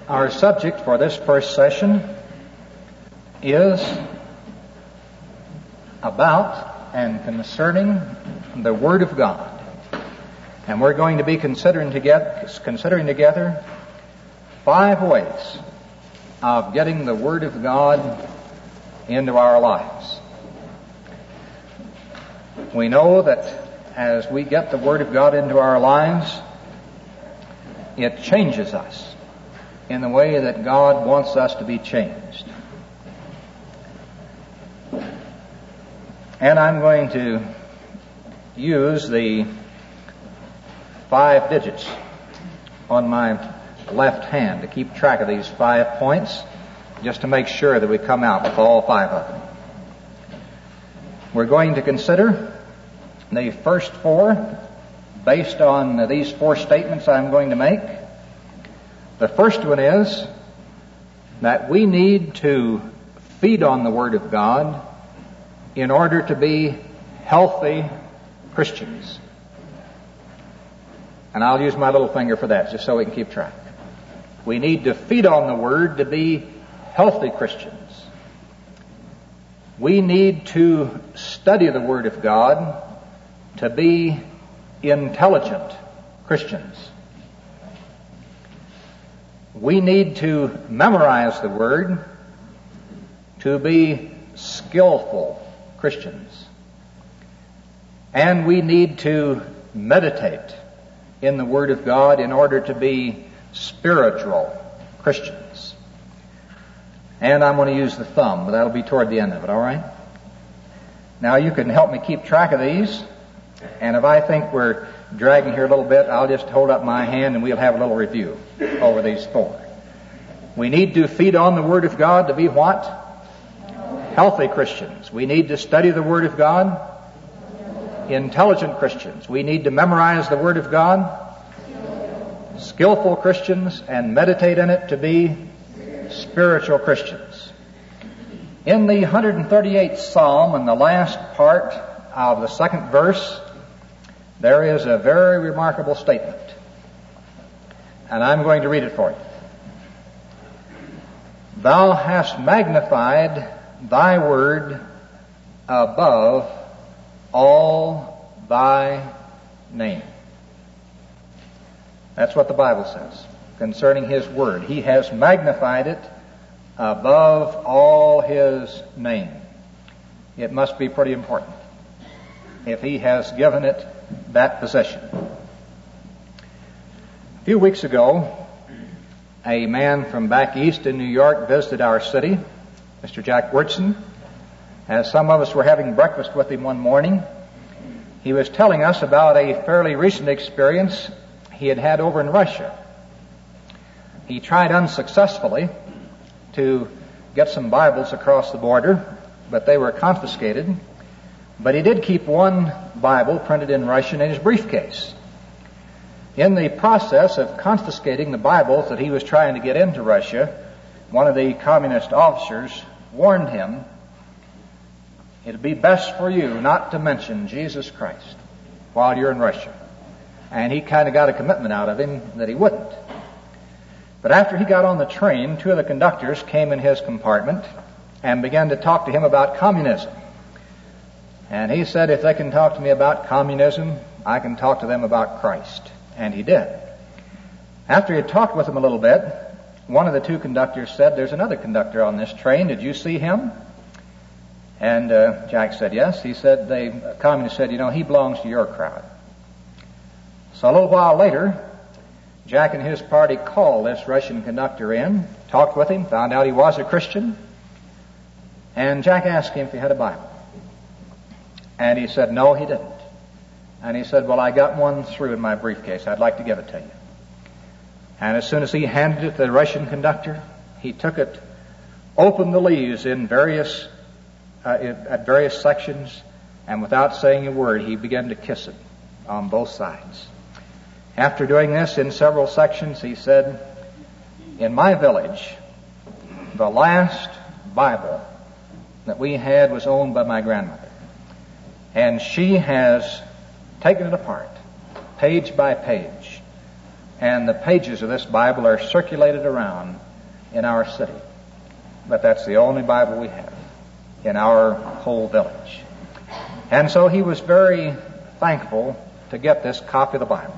Our subject for this first session is about and concerning the Word of God. And we're going to be considering together 5 ways of getting the Word of God into our lives. We know that as we get the Word of God into our lives, it changes us in the way that God wants us to be changed. And I'm going to use the 5 digits on my left hand to keep track of these 5 points, just to make sure that we come out with all 5 of them. We're going to consider the first 4 based on these 4 statements I'm going to make. The first one is that we need to feed on the Word of God in order to be healthy Christians. And I'll use my little finger for that, just so we can keep track. We need to feed on the Word to be healthy Christians. We need to study the Word of God to be intelligent Christians. We need to memorize the Word to be skillful Christians. And we need to meditate in the Word of God in order to be spiritual Christians. And I'm going to use the thumb, but that'll be toward the end of it, all right? Now you can help me keep track of these, and if I think we're dragging here a little bit, I'll just hold up my hand and we'll have a little review over these 4. We need to feed on the Word of God to be what? Healthy Christians. We need to study the Word of God. Intelligent Christians. We need to memorize the Word of God. Skillful Christians, and meditate in it to be spiritual Christians. In the 138th Psalm, in the last part of the 2nd verse, there is a very remarkable statement. And I'm going to read it for you. Thou hast magnified thy word above all thy name. That's what the Bible says concerning His Word. He has magnified it above all His name. It must be pretty important if He has given it that position. A few weeks ago, a man from back east in New York visited our city, Mr. Jack Wyrtzen. As some of us were having breakfast with him one morning, he was telling us about a fairly recent experience he had had over in Russia. He tried unsuccessfully to get some Bibles across the border, but they were confiscated. But he did keep one Bible printed in Russian in his briefcase. In the process of confiscating the Bibles that he was trying to get into Russia, one of the communist officers warned him, it'd be best for you not to mention Jesus Christ while you're in Russia. And he kind of got a commitment out of him that he wouldn't. But after he got on the train, 2 of the conductors came in his compartment and began to talk to him about communism. And he said, if they can talk to me about communism, I can talk to them about Christ. And he did. After he had talked with him a little bit, one of the 2 conductors said, there's another conductor on this train. Did you see him? And Jack said, yes. He said, the communist said, he belongs to your crowd. So a little while later, Jack and his party called this Russian conductor in, talked with him, found out he was a Christian, and Jack asked him if he had a Bible. And he said, no, he didn't. And he said, well, I got one through in my briefcase. I'd like to give it to you. And as soon as he handed it to the Russian conductor, he took it, opened the leaves in at various sections, and without saying a word, he began to kiss it on both sides. After doing this in several sections, he said, in my village, the last Bible that we had was owned by my grandmother. And she has taken it apart, page by page, and the pages of this Bible are circulated around in our city. But that's the only Bible we have in our whole village. And so he was very thankful to get this copy of the Bible.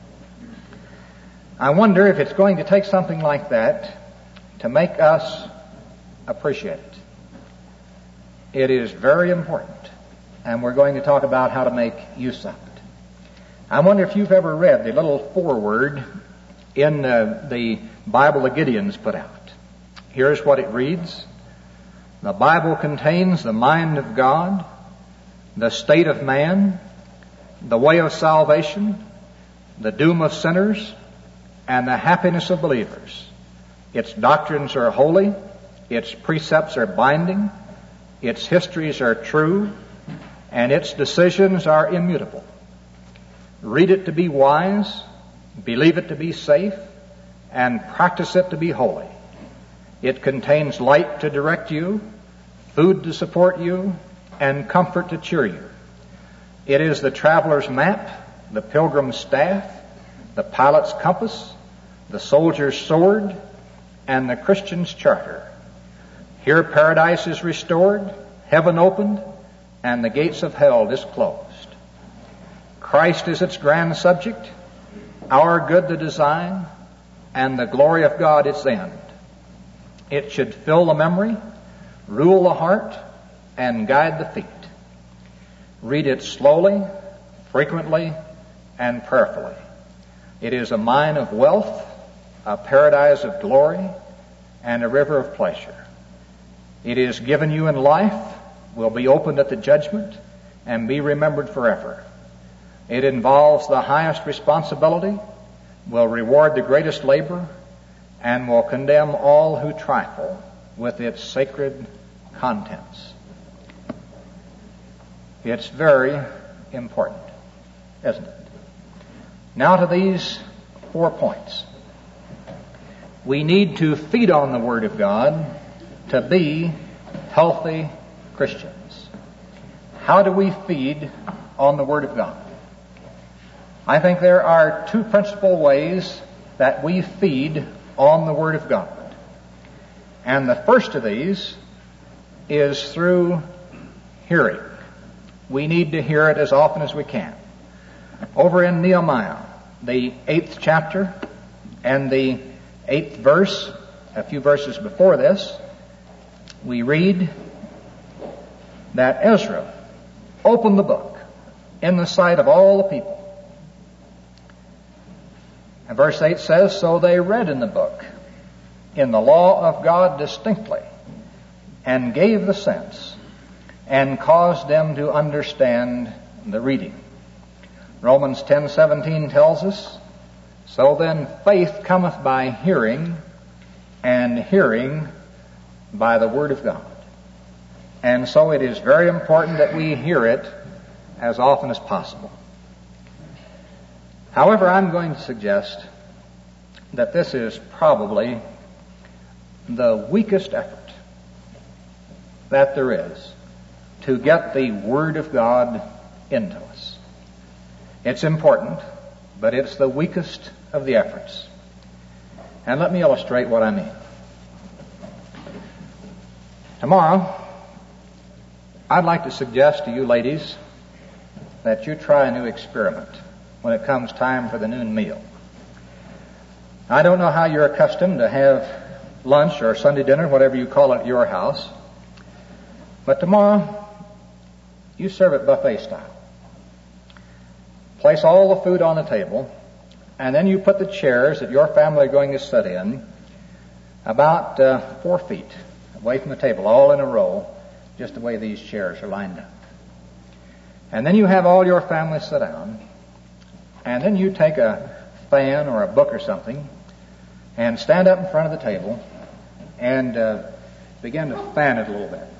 I wonder if it's going to take something like that to make us appreciate it. It is very important, and we're going to talk about how to make use of it. I wonder if you've ever read the little foreword in the Bible the Gideons put out. Here's what it reads. The Bible contains the mind of God, the state of man, the way of salvation, the doom of sinners, and the happiness of believers. Its doctrines are holy, its precepts are binding, its histories are true, and its decisions are immutable. Read it to be wise, believe it to be safe, and practice it to be holy. It contains light to direct you, food to support you, and comfort to cheer you. It is the traveler's map, the pilgrim's staff, the pilot's compass, the soldier's sword, and the Christian's charter. Here paradise is restored, heaven opened, and the gates of hell disclosed. Christ is its grand subject, our good the design, and the glory of God its end. It should fill the memory, rule the heart, and guide the feet. Read it slowly, frequently, and prayerfully. It is a mine of wealth, a paradise of glory, and a river of pleasure. It is given you in life, will be opened at the judgment, and be remembered forever. It involves the highest responsibility, will reward the greatest labor, and will condemn all who trifle with its sacred contents. It's very important, isn't it? Now to these 4 points. We need to feed on the Word of God to be healthy Christians. How do we feed on the Word of God? I think there are 2 principal ways that we feed on the Word of God. And the first of these is through hearing. We need to hear it as often as we can. Over in Nehemiah, the 8th chapter and the 8th verse, a few verses before this, we read that Ezra opened the book in the sight of all the people. And verse 8 says, so they read in the book, in the law of God distinctly, and gave the sense, and caused them to understand the reading. Romans 10:17 tells us, so then faith cometh by hearing, and hearing by the Word of God. And so it is very important that we hear it as often as possible. However, I'm going to suggest that this is probably the weakest effort that there is to get the Word of God into us. It's important, but it's the weakest of the efforts. And let me illustrate what I mean. Tomorrow, I'd like to suggest to you ladies that you try a new experiment when it comes time for the noon meal. I don't know how you're accustomed to have lunch or Sunday dinner, whatever you call it at your house, but tomorrow you serve it buffet style. Place all the food on the table, and then you put the chairs that your family are going to sit in about 4 feet away from the table, all in a row, just the way these chairs are lined up. And then you have all your family sit down, and then you take a fan or a book or something and stand up in front of the table and begin to fan it a little bit.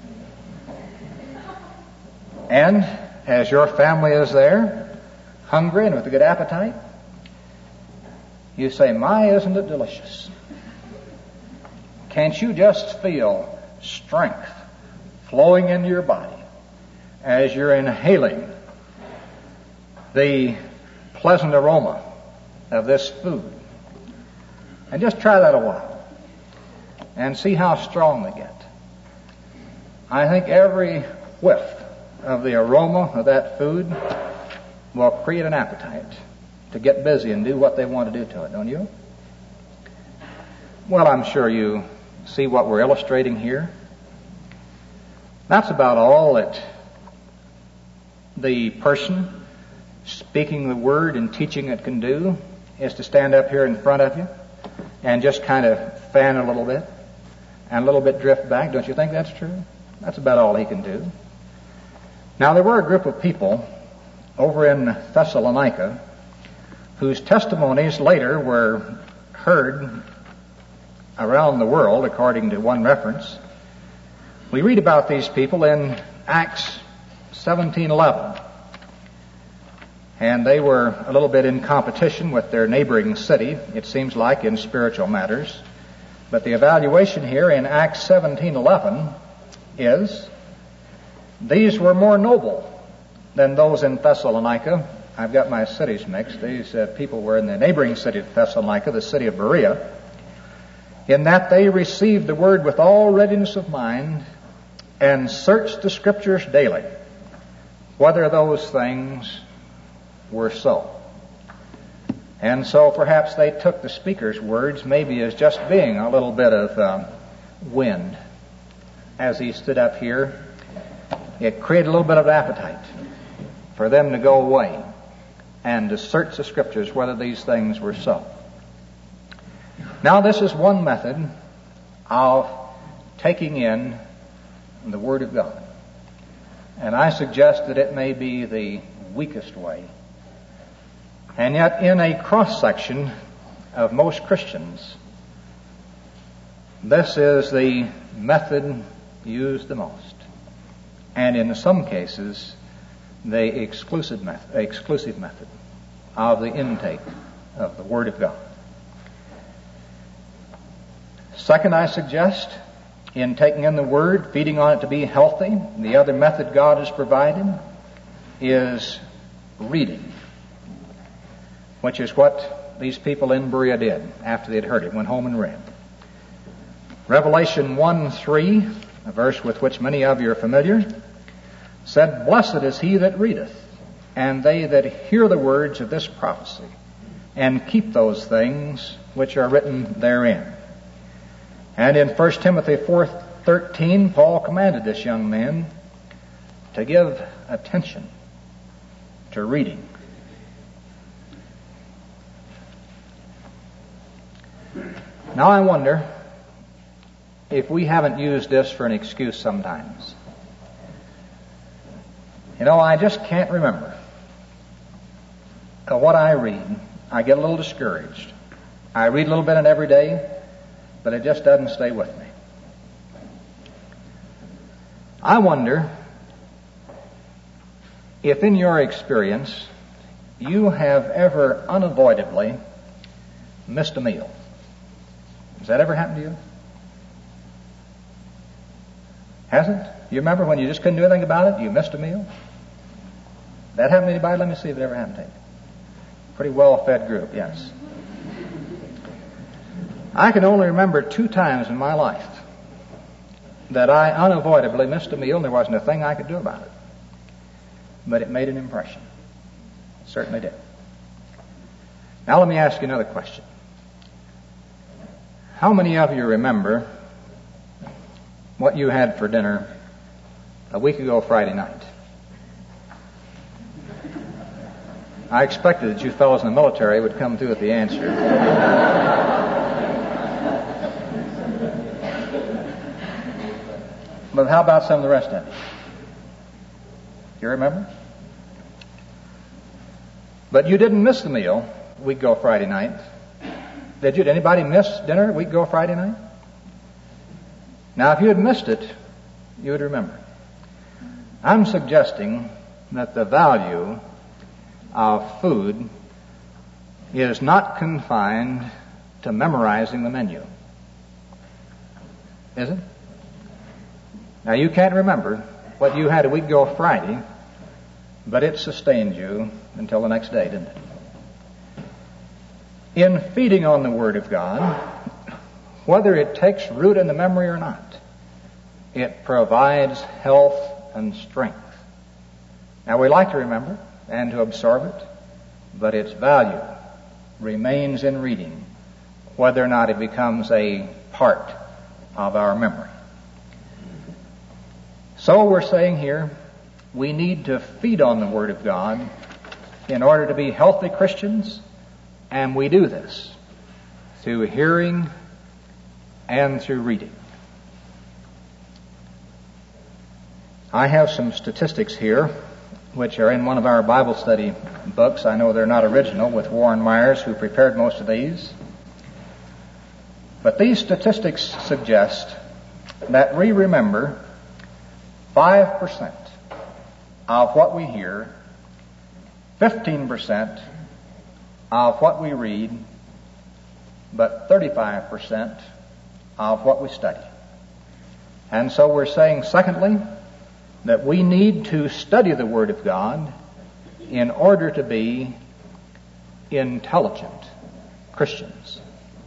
And as your family is there, hungry and with a good appetite, you say, my, isn't it delicious? Can't you just feel strength flowing into your body as you're inhaling the pleasant aroma of this food And just try that a while and see how strong they get. I think every whiff of the aroma of that food will create an appetite to get busy and do what they want to do to it, don't you? Well, I'm sure you see what we're illustrating here. That's about all that the person speaking the word and teaching it can do, is to stand up here in front of you and just kind of fan a little bit and a little bit drift back. Don't you think that's true? That's about all he can do. Now, there were a group of people over in Thessalonica whose testimonies later were heard around the world, according to one reference. We read about these people in Acts 17:11. And they were a little bit in competition with their neighboring city, it seems like, in spiritual matters. But the evaluation here in Acts 17:11 is, these were more noble than those in Thessalonica. I've got my cities mixed. These people were in the neighboring city of Thessalonica, the city of Berea, in that they received the word with all readiness of mind and searched the Scriptures daily, whether those things were so. And so perhaps they took the speaker's words maybe as just being a little bit of wind. As he stood up here, it created a little bit of appetite for them to go away and to search the Scriptures whether these things were so. Now, this is one method of taking in the Word of God. And I suggest that it may be the weakest way. And yet, in a cross-section of most Christians, this is the method used the most. And in some cases, the exclusive method of the intake of the Word of God. Second, I suggest, in taking in the Word, feeding on it to be healthy, the other method God has provided is reading, which is what these people in Berea did after they'd heard it, went home and read. Revelation 1:3, a verse with which many of you are familiar, said, "Blessed is he that readeth, and they that hear the words of this prophecy, and keep those things which are written therein." And in 1 Timothy 4:13, Paul commanded this young man to give attention to reading. Now I wonder if we haven't used this for an excuse sometimes. You know, I just can't remember what I read. I get a little discouraged. I read a little bit in every day, but it just doesn't stay with me. I wonder if in your experience you have ever unavoidably missed a meal. Has that ever happened to you? Hasn't? You remember when you just couldn't do anything about it? You missed a meal? That happened to anybody? Let me see if it ever happened to you. Pretty well-fed group, yes. I can only remember 2 times in my life that I unavoidably missed a meal and there wasn't a thing I could do about it. But it made an impression. It certainly did. Now let me ask you another question. How many of you remember what you had for dinner a week ago Friday night? I expected that you fellows in the military would come through with the answer. But how about some of the rest of you? You remember? But you didn't miss the meal a week ago Friday night. Did you? Did anybody miss dinner a week ago Friday night? Now, if you had missed it, you would remember. I'm suggesting that the value of food is not confined to memorizing the menu. Is it? Now, you can't remember what you had a week ago Friday, but it sustained you until the next day, didn't it? in feeding on the Word of God, whether it takes root in the memory or not, it provides health and strength. Now, we like to remember and to absorb it, but its value remains in reading, whether or not it becomes a part of our memory. So we're saying here, we need to feed on the Word of God in order to be healthy Christians, and we do this through hearing and through reading. I have some statistics here, which are in one of our Bible study books. I know they're not original, with Warren Myers, who prepared most of these. But these statistics suggest that we remember 5% of what we hear, 15% of what we read, but 35% of what we study. And so we're saying, secondly, that we need to study the Word of God in order to be intelligent Christians.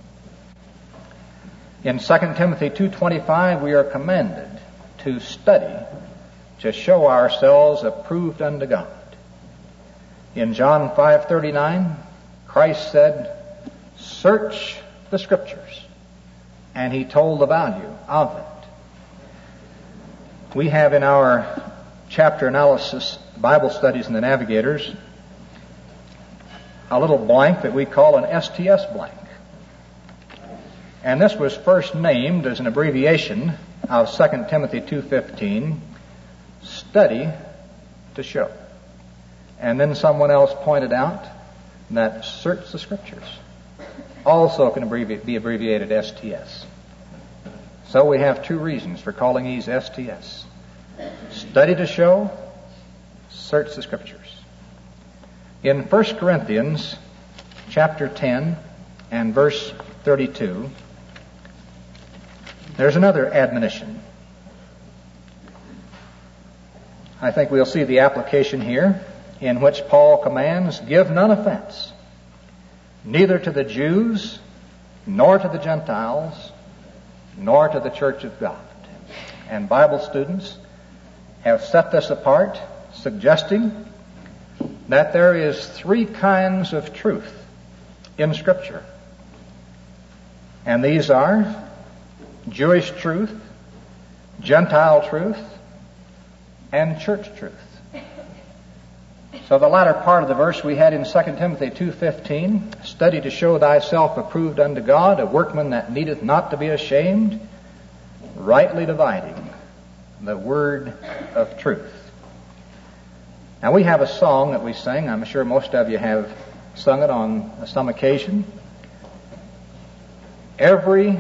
In 2 Timothy 2:25, we are commanded to study to show ourselves approved unto God. In John 5:39, Christ said, "Search the Scriptures," and He told the value of it. We have in our chapter analysis Bible studies in the Navigators a little blank that we call an STS blank. And this was first named as an abbreviation of 2 Timothy 2:15, study to show. And then someone else pointed out that search the Scriptures also can be abbreviated STS. So we have two reasons for calling these STS. Study to show, search the Scriptures. In 1 Corinthians chapter 10 and verse 32, there's another admonition. I think we'll see the application here, in which Paul commands, "Give none offense, neither to the Jews, nor to the Gentiles, nor to the church of God." And Bible students have set this apart, suggesting that there is three kinds of truth in Scripture. And these are Jewish truth, Gentile truth, and church truth. So the latter part of the verse we had in 2 Timothy 2:15, "Study to show thyself approved unto God, a workman that needeth not to be ashamed, rightly dividing the word of truth." Now we have a song that we sing. I'm sure most of you have sung it on some occasion. Every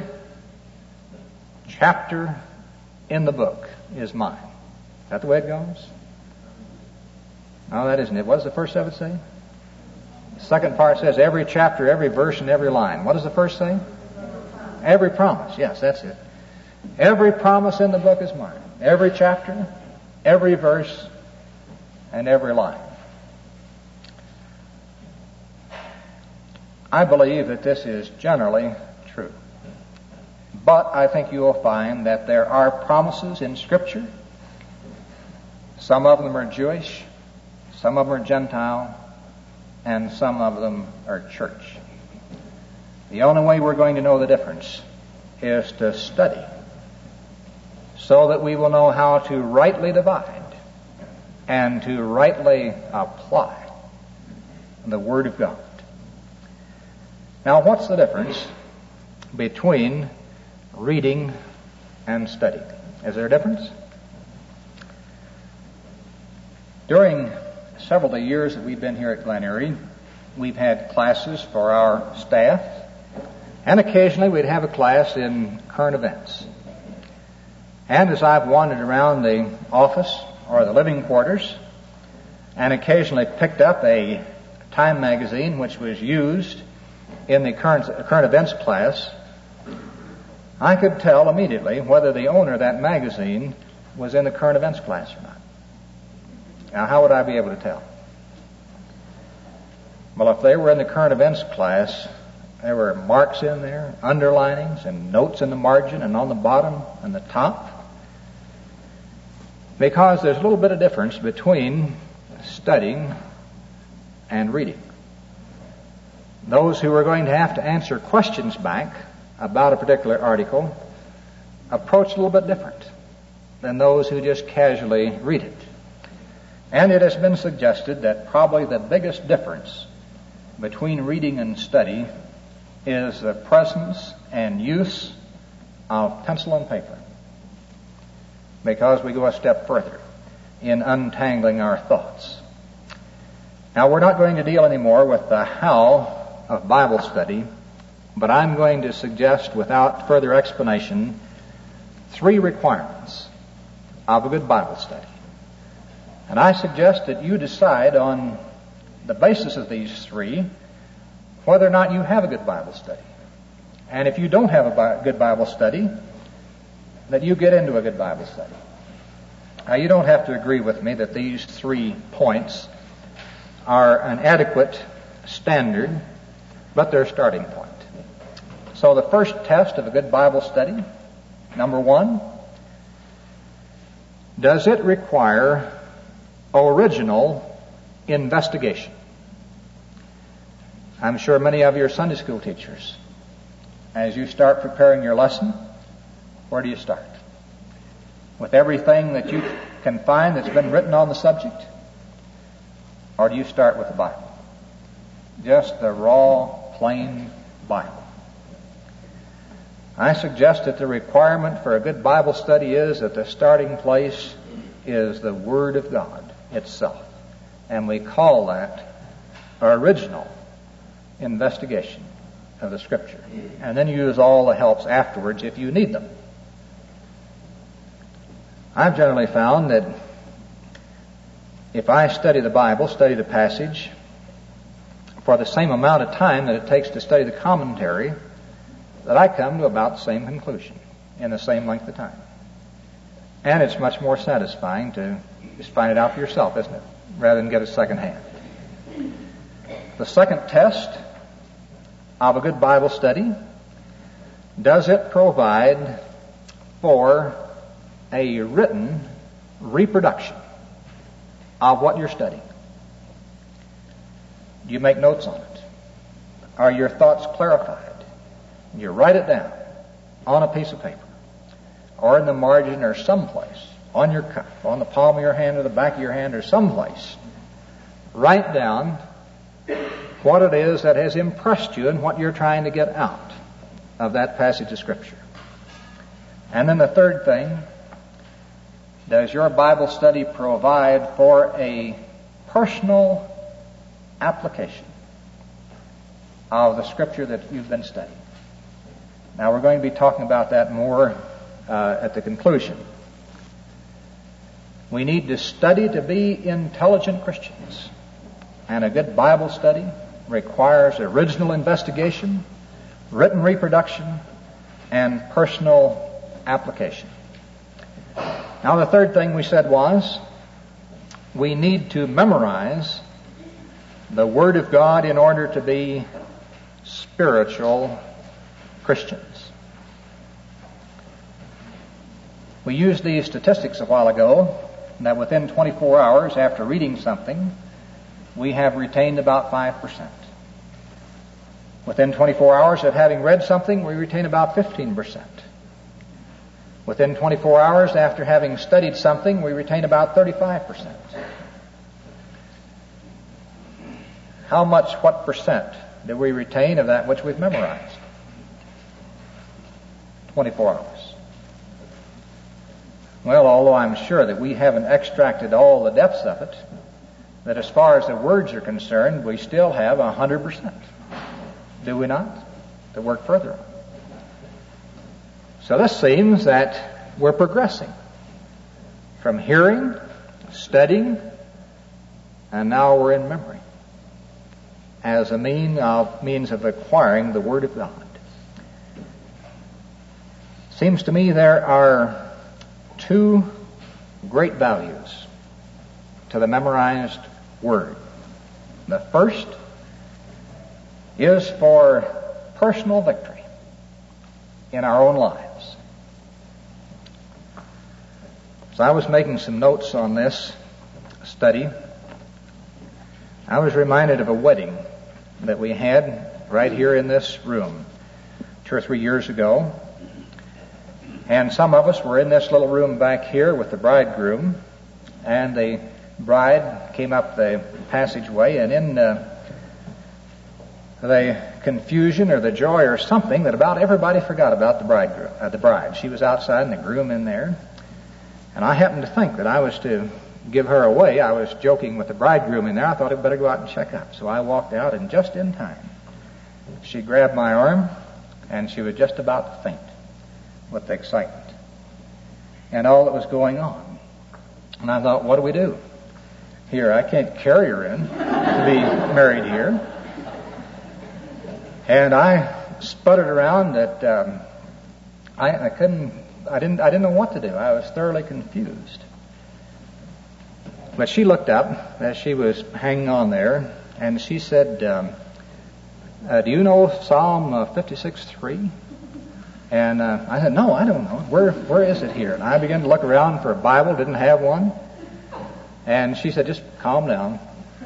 chapter in the book is mine. Is that the way it goes? No, that isn't it. What does the first of it say? The second part says every chapter, every verse, and every line. What does the first say? Every promise. Yes, that's it. Every promise in the book is mine. Every chapter, every verse, and every line. I believe that this is generally true. But I think you will find that there are promises in Scripture. Some of them are Jewish, some of them are Gentile, and some of them are church. The only way we're going to know the difference is to study, so that we will know how to rightly divide and to rightly apply the Word of God. Now, what's the difference between reading and studying? Is there a difference? During several of the years that we've been here at Glen Erie, we've had classes for our staff, and occasionally we'd have a class in current events. And as I've wandered around the office or the living quarters and occasionally picked up a Time magazine which was used in the current events class, I could tell immediately whether the owner of that magazine was in the current events class or not. Now, how would I be able to tell? Well, if they were in the current events class, There were marks in there, underlinings, and notes in the margin and on the bottom and the top. Because there's a little bit of difference between studying and reading. Those who are going to have to answer questions back about a particular article approach a little bit different than those who just casually read it. And it has been suggested that probably the biggest difference between reading and study is the presence and use of pencil and paper, because we go a step further in untangling our thoughts. Now, we're not going to deal anymore with the how of Bible study, but I'm going to suggest, without further explanation, 3 requirements of a good Bible study. And I suggest that you decide on the basis of these 3 whether or not you have a good Bible study. And if you don't have a good Bible study, that you get into a good Bible study. Now, you don't have to agree with me that these 3 points are an adequate standard, but they're a starting point. So the first test of a good Bible study, number 1, does it require original investigation? I'm sure many of you are Sunday school teachers. As you start preparing your lesson, where do you start? With everything that you can find that's been written on the subject? Or do you start with the Bible? Just the raw, plain Bible. I suggest that the requirement for a good Bible study is that the starting place is the Word of God itself. And we call that original investigation of the Scripture. And then use all the helps afterwards if you need them. I've generally found that if I study the Bible, study the passage, for the same amount of time that it takes to study the commentary, that I come to about the same conclusion in the same length of time. And it's much more satisfying to just find it out for yourself, isn't it? Rather than get it secondhand. The second test of a good Bible study, does it provide for a written reproduction of what you're studying? Do you make notes on it? Are your thoughts clarified? You write it down on a piece of paper or in the margin or someplace, on your cuff, on the palm of your hand or the back of your hand or someplace. Write down what it is that has impressed you and what you're trying to get out of that passage of Scripture. And then the third thing, does your Bible study provide for a personal application of the Scripture that you've been studying? Now, we're going to be talking about that more at the conclusion. We need to study to be intelligent Christians. And a good Bible study requires original investigation, written reproduction, and personal application. Now, the third thing we said was we need to memorize the Word of God in order to be spiritual Christians. We used these statistics a while ago that within 24 hours after reading something, we have retained about 5%. Within 24 hours of having read something, we retain about 15%. Within 24 hours after having studied something, we retain about 35%. How much, what percent do we retain of that which we've memorized? 24 hours. Well, although I'm sure that we haven't extracted all the depths of it, that as far as the words are concerned, we still have 100%. Do we not? To work further on. So this seems that we're progressing from hearing, studying, and now we're in memory as a means of acquiring the Word of God. Seems to me there are 2 great values to the memorized Word. The first is for personal victory in our own lives. As I was making some notes on this study, I was reminded of a wedding that we had right here in this room 2 or 3 years ago. And some of us were in this little room back here with the bridegroom, and the bride came up the passageway, and in the confusion or the joy or something, that about everybody forgot about the bride. She was outside and the groom in there. And I happened to think that I was to give her away. I was joking with the bridegroom in there. I thought I'd better go out and check up. So I walked out, and just in time, she grabbed my arm, and she was just about to faint with the excitement and all that was going on. And I thought, what do we do? Here, I can't carry her in to be married here. And I sputtered around that I didn't know what to do. I was thoroughly confused. But she looked up as she was hanging on there, and she said, do you know Psalm 56:3? And I said, no, I don't know. Where is it here? And I began to look around for a Bible, didn't have one. And she said, just calm down.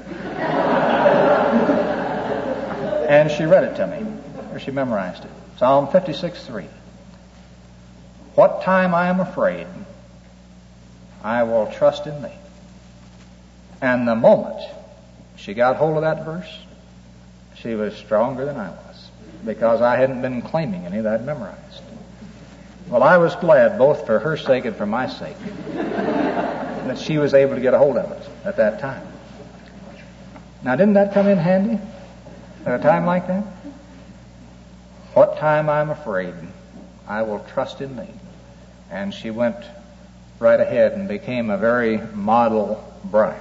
And she read it to me, or she memorized it. Psalm 56:3. What time I am afraid, I will trust in thee. And the moment she got hold of that verse, she was stronger than I was, because I hadn't been claiming any that I'd memorized. Well, I was glad, both for her sake and for my sake, that she was able to get a hold of it at that time. Now, didn't that come in handy at a time like that? What time I'm afraid, I will trust in thee. And she went right ahead and became a very model bride.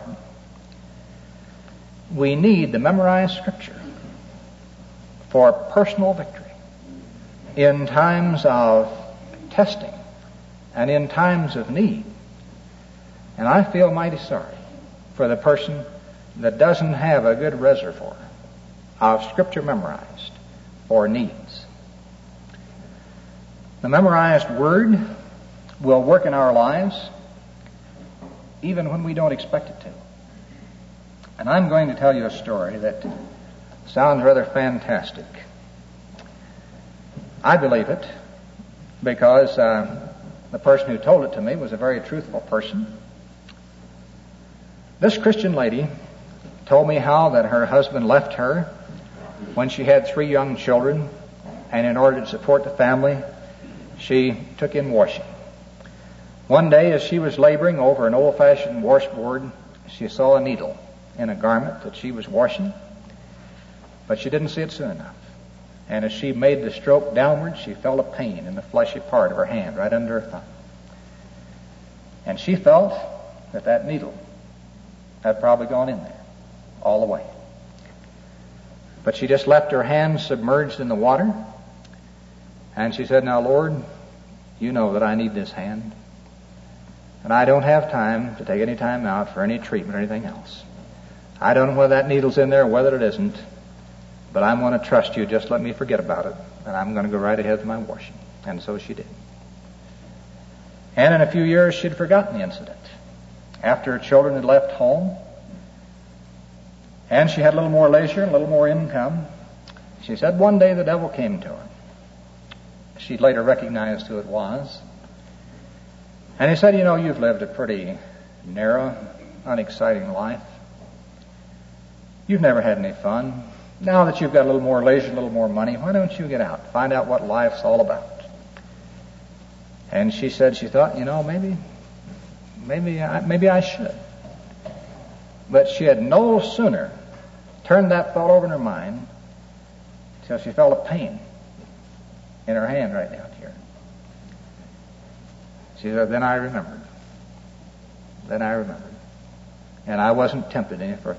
We need the memorized Scripture for personal victory in times of testing and in times of need. And I feel mighty sorry for the person that doesn't have a good reservoir of Scripture memorized for needs. The memorized Word will work in our lives even when we don't expect it to. And I'm going to tell you a story that sounds rather fantastic. I believe it because the person who told it to me was a very truthful person. This Christian lady told me how that her husband left her when she had 3 young children, and in order to support the family, she took in washing. One day, as she was laboring over an old-fashioned washboard, she saw a needle in a garment that she was washing, but she didn't see it soon enough. And as she made the stroke downward, she felt a pain in the fleshy part of her hand, right under her thumb. And she felt that needle had probably gone in there all the way. But she just left her hand submerged in the water, and she said, now, Lord, you know that I need this hand, and I don't have time to take any time out for any treatment or anything else. I don't know whether that needle's in there or whether it isn't, but I'm going to trust you. Just let me forget about it, and I'm going to go right ahead with my washing. And so she did. And in a few years, she'd forgotten the incident. After her children had left home, and she had a little more leisure and a little more income, she said one day the devil came to her. She later recognized who it was. And he said, you know, you've lived a pretty narrow, unexciting life. You've never had any fun. Now that you've got a little more leisure, a little more money, why don't you get out, find out what life's all about? And she said she thought, you know, maybe I should. But she had no sooner turned that thought over in her mind till she felt a pain in her hand right down here. She said, then I remembered. And I wasn't tempted any further.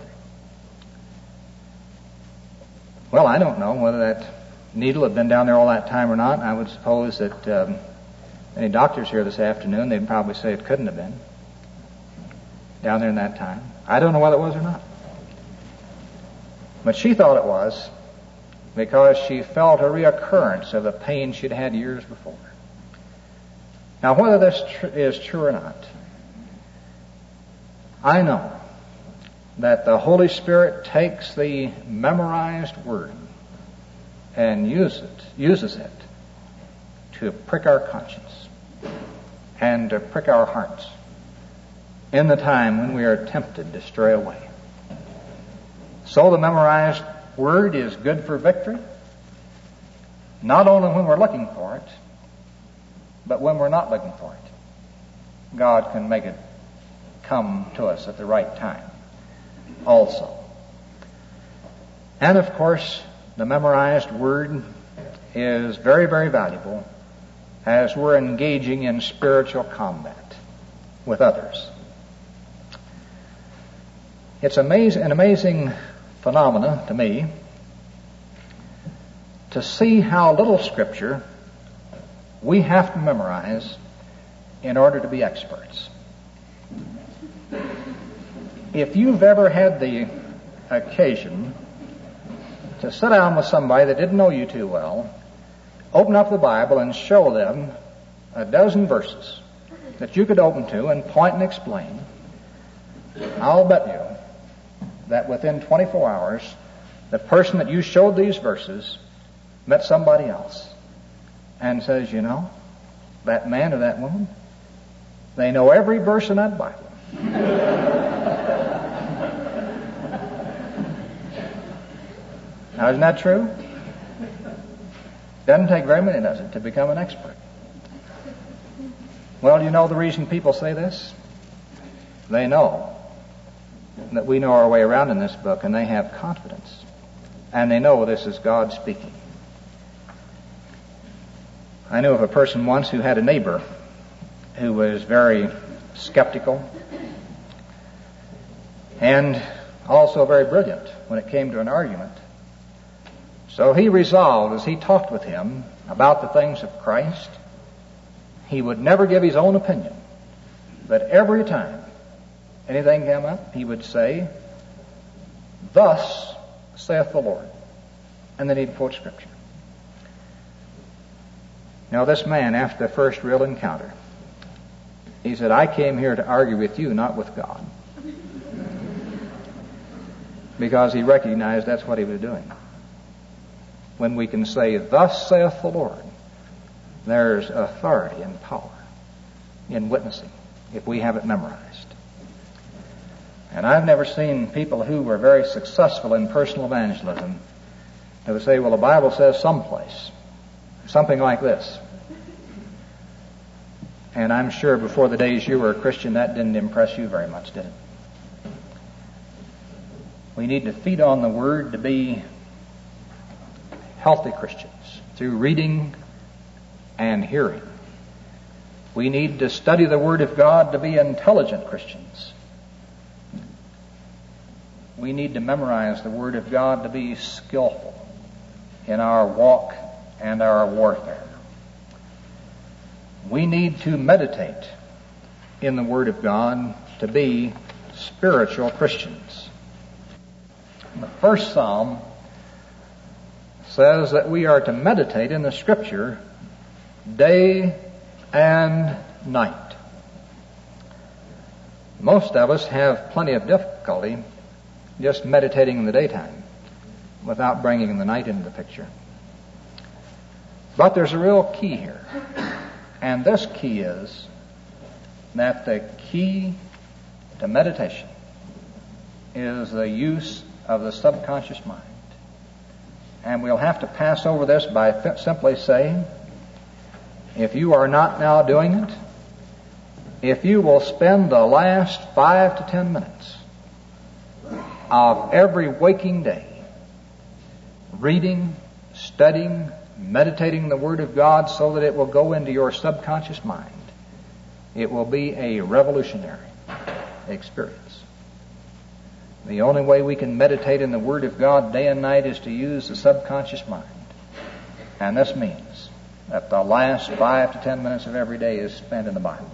Well, I don't know whether that needle had been down there all that time or not. I would suppose that any doctors here this afternoon, they'd probably say it couldn't have been down there in that time. I don't know whether it was or not. But she thought it was because she felt a reoccurrence of the pain she'd had years before. Now, whether this is true or not, I know that the Holy Spirit takes the memorized word and uses it to prick our conscience and to prick our hearts in the time when we are tempted to stray away. So the memorized word is good for victory, not only when we're looking for it, but when we're not looking for it. God can make it come to us at the right time also. And of course, the memorized word is very, very valuable as we're engaging in spiritual combat with others. It's an amazing phenomena to me to see how little Scripture we have to memorize in order to be experts. If you've ever had the occasion to sit down with somebody that didn't know you too well, open up the Bible and show them a dozen verses that you could open to and point and explain, I'll bet you that within 24 hours, the person that you showed these verses met somebody else and says, you know, that man or that woman, they know every verse in that Bible. Now, isn't that true? Doesn't take very many, does it, to become an expert? Well, you know the reason people say this? They know that we know our way around in this book, and they have confidence. And they know this is God speaking. I knew of a person once who had a neighbor who was very skeptical and also very brilliant when it came to an argument. So he resolved, as he talked with him about the things of Christ, he would never give his own opinion, but every time anything came up, he would say, "Thus saith the Lord," and then he'd quote Scripture. Now, this man, after the first real encounter, he said, "I came here to argue with you, not with God," because he recognized that's what he was doing. When we can say, "Thus saith the Lord," there's authority and power in witnessing if we have it memorized. And I've never seen people who were very successful in personal evangelism who would say, "Well, the Bible says someplace something like this." And I'm sure before the days you were a Christian, that didn't impress you very much, did it? We need to feed on the Word to be healthy Christians through reading and hearing. We need to study the Word of God to be intelligent Christians. We need to memorize the Word of God to be skillful in our walk and our warfare. We need to meditate in the Word of God to be spiritual Christians. The first Psalm says that we are to meditate in the Scripture day and night. Most of us have plenty of difficulty just meditating in the daytime without bringing the night into the picture. But there's a real key here. And this key is that the key to meditation is the use of the subconscious mind. And we'll have to pass over this by simply saying, if you are not now doing it, if you will spend the last 5 to 10 minutes of every waking day reading, studying, meditating the Word of God so that it will go into your subconscious mind, it will be a revolutionary experience. The only way we can meditate in the Word of God day and night is to use the subconscious mind. And this means that the last 5 to 10 minutes of every day is spent in the Bible.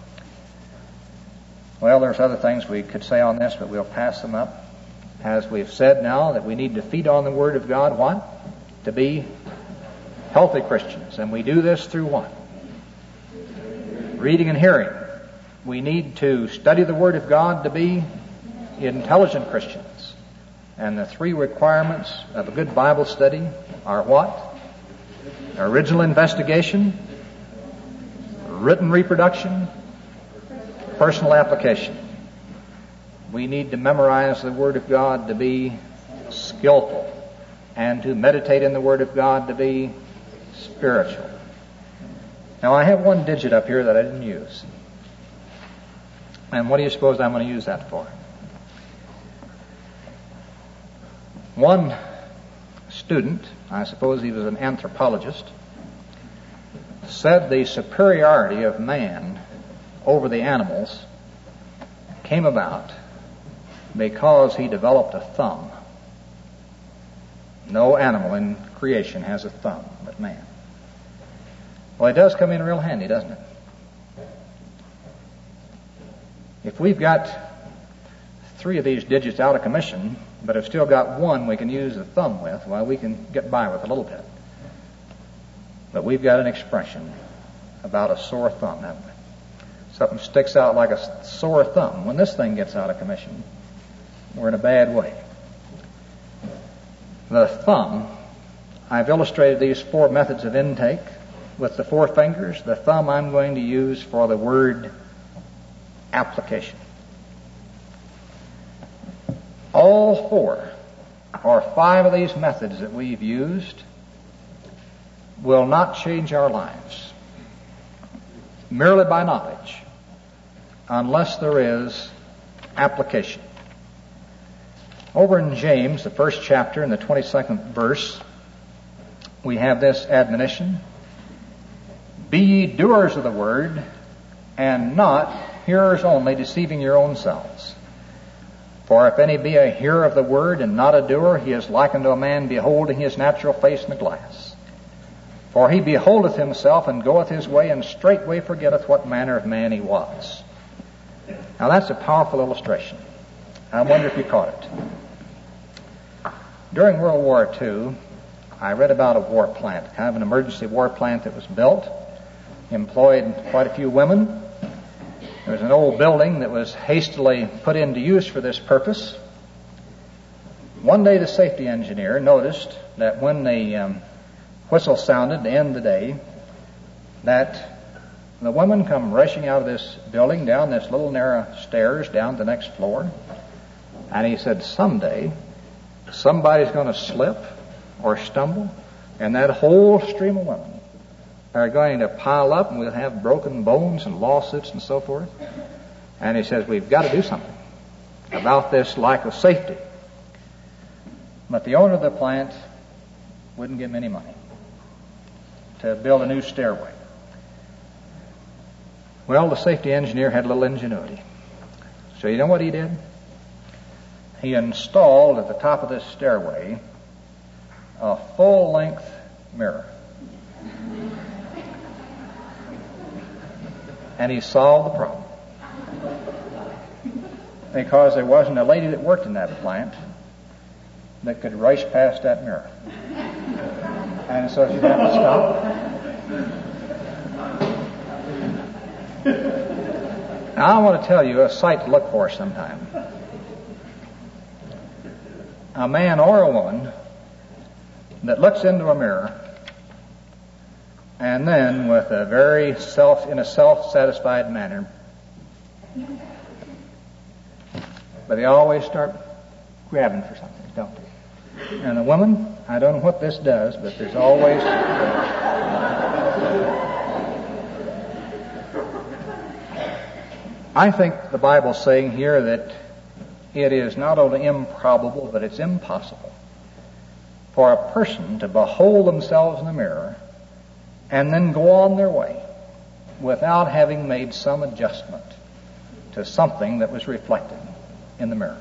Well, there's other things we could say on this, but we'll pass them up. As we've said now, that we need to feed on the Word of God, what? to be healthy Christians. And we do this through what? Reading and hearing. We need to study the Word of God to be intelligent Christians. And the three requirements of a good Bible study are what? Original investigation, written reproduction, personal application. We need to memorize the Word of God to be skillful, and to meditate in the Word of God to be spiritual. Now, I have one digit up here that I didn't use. And what do you suppose I'm going to use that for? One student, I suppose he was an anthropologist, said the superiority of man over the animals came about because he developed a thumb. No animal in creation has a thumb but man. Well, it does come in real handy, doesn't it? If we've got 3 of these digits out of commission, but have still got one we can use the thumb with, well, we can get by with a little bit. But we've got an expression about a sore thumb, haven't we? Something sticks out like a sore thumb. When this thing gets out of commission, we're in a bad way. The thumb, I've illustrated these 4 methods of intake with the 4 fingers. The thumb I'm going to use for the word application. All 4 or 5 of these methods that we've used will not change our lives merely by knowledge unless there is application. Over in James, the 1st chapter and the 22nd verse, we have this admonition: be ye doers of the word, and not hearers only, deceiving your own selves. For if any be a hearer of the word and not a doer, he is likened to a man beholding his natural face in the glass. For he beholdeth himself and goeth his way, and straightway forgetteth what manner of man he was. Now that's a powerful illustration. I wonder if you caught it. During World War II, I read about a war plant, kind of an emergency war plant that was built, employed quite a few women. There was an old building that was hastily put into use for this purpose. One day the safety engineer noticed that when the whistle sounded to end the day, that the women come rushing out of this building down this little narrow stairs down to the next floor. And he said, someday somebody's going to slip or stumble, and that whole stream of women are going to pile up, and we'll have broken bones and lawsuits and so forth. And he says, we've got to do something about this lack of safety. But the owner of the plant wouldn't give him any money to build a new stairway. Well, the safety engineer had a little ingenuity. So you know what he did? He installed at the top of this stairway a full-length mirror. And he solved the problem. Because there wasn't a lady that worked in that plant that could rush past that mirror. And so she'd have to stop. Now, I want to tell you a sight to look for sometime. A man or a woman that looks into a mirror and then with a very in a self-satisfied manner, but they always start grabbing for something, don't they? And the woman, I don't know what this does, but there's always I think the Bible's saying here that it is not only improbable, but it's impossible for a person to behold themselves in the mirror and then go on their way without having made some adjustment to something that was reflected in the mirror.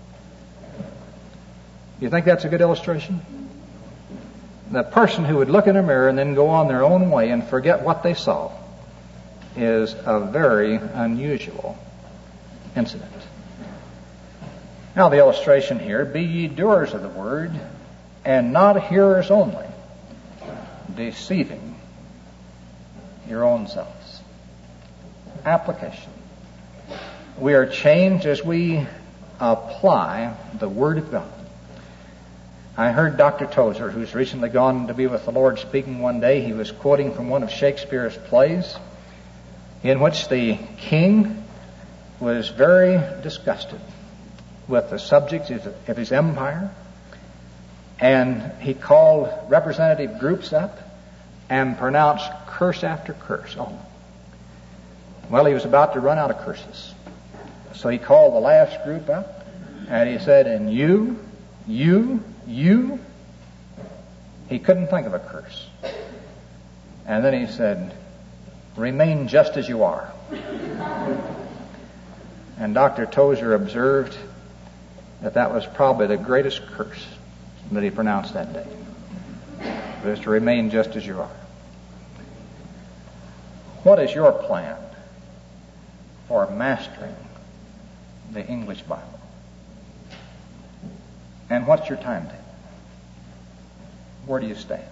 You think that's a good illustration? The person who would look in a mirror and then go on their own way and forget what they saw is a very unusual incident. Now the illustration here, be ye doers of the word and not hearers only, deceiving your own selves. Application. We are changed as we apply the Word of God. I heard Dr. Tozer, who's recently gone to be with the Lord, speaking one day. He was quoting from one of Shakespeare's plays in which the king was very disgusted with the subjects of his empire, and he called representative groups up and pronounced curse after curse on them. Well, he was about to run out of curses. So he called the last group up, and he said, and you. He couldn't think of a curse. And then he said, remain just as you are. And Dr. Tozer observed that was probably the greatest curse that he pronounced that day. It was to remain just as you are. What is your plan for mastering the English Bible? And what's your timetable? Where do you stand?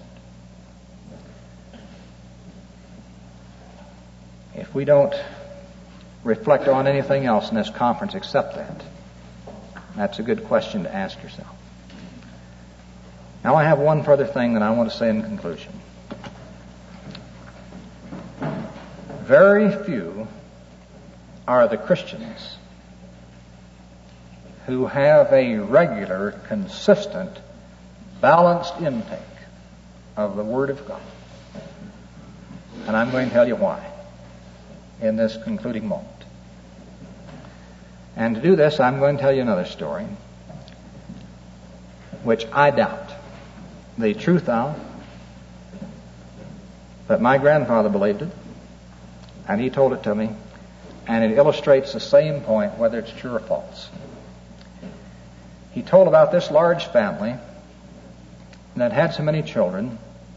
If we don't reflect on anything else in this conference except that, that's a good question to ask yourself. Now I have one further thing that I want to say in conclusion. Very few are the Christians who have a regular, consistent, balanced intake of the Word of God. And I'm going to tell you why in this concluding moment. And to do this, I'm going to tell you another story, which I doubt the truth of, but my grandfather believed it, and he told it to me, and it illustrates the same point, whether it's true or false. He told about this large family that had so many children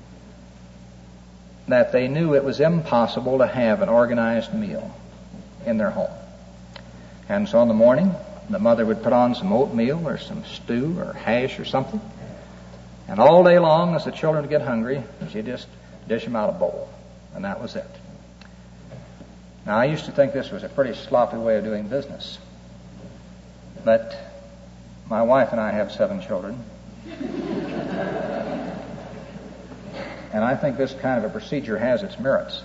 that they knew it was impossible to have an organized meal in their home. And so in the morning, the mother would put on some oatmeal or some stew or hash or something, and all day long, as the children would get hungry, she'd just dish them out a bowl, and that was it. Now, I used to think this was a pretty sloppy way of doing business, but my wife and I have 7 children, and I think this kind of a procedure has its merits.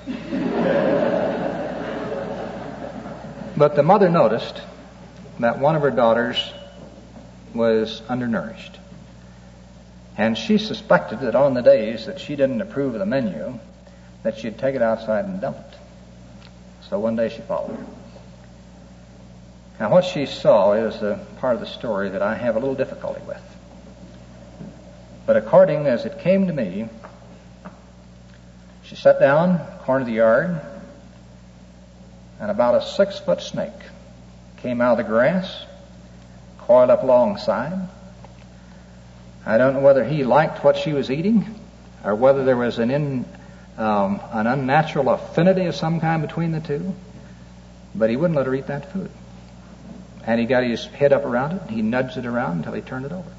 But the mother noticed that one of her daughters was undernourished, and she suspected that on the days that she didn't approve of the menu, that she'd take it outside and dump it. So one day she followed her. Now what she saw is a part of the story that I have a little difficulty with. But according as it came to me, she sat down, corner of the yard, and about a 6-foot snake came out of the grass, coiled up alongside. I don't know whether he liked what she was eating, or whether there was an unnatural affinity of some kind between the two, but he wouldn't let her eat that food. And he got his head up around it, he nudged it around until he turned it over.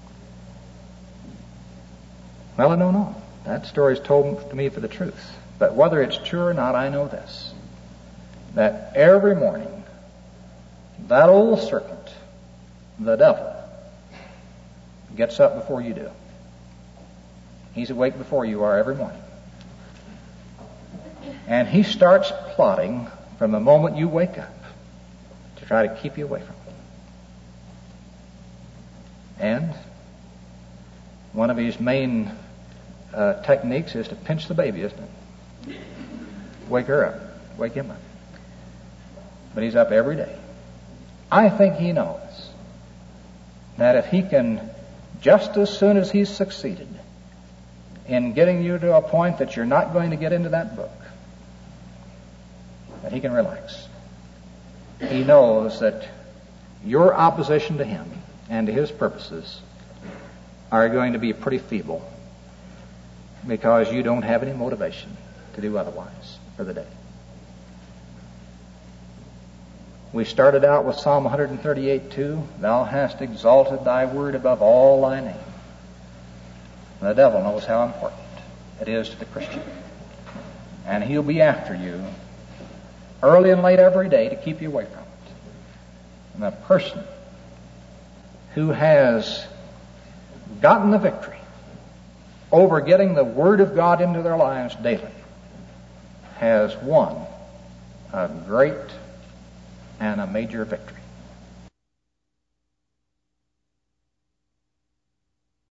Well, I don't know. That story is told to me for the truth. But whether it's true or not, I know this, that every morning, that old serpent, the devil, gets up before you do. He's awake before you are every morning. And he starts plotting from the moment you wake up to try to keep you away from it. And one of his main techniques is to pinch the baby, isn't it? Wake her up. Wake him up. But he's up every day. I think he knows that if he can, just as soon as he's succeeded in getting you to a point that you're not going to get into that book, that he can relax. He knows that your opposition to him and to his purposes are going to be pretty feeble, because you don't have any motivation to do otherwise for the day. We started out with Psalm 138:2, "Thou hast exalted thy word above all thy name." The devil knows how important it is to the Christian. And he'll be after you early and late every day to keep you away from it. And the person who has gotten the victory over getting the Word of God into their lives daily has won a great and a major victory.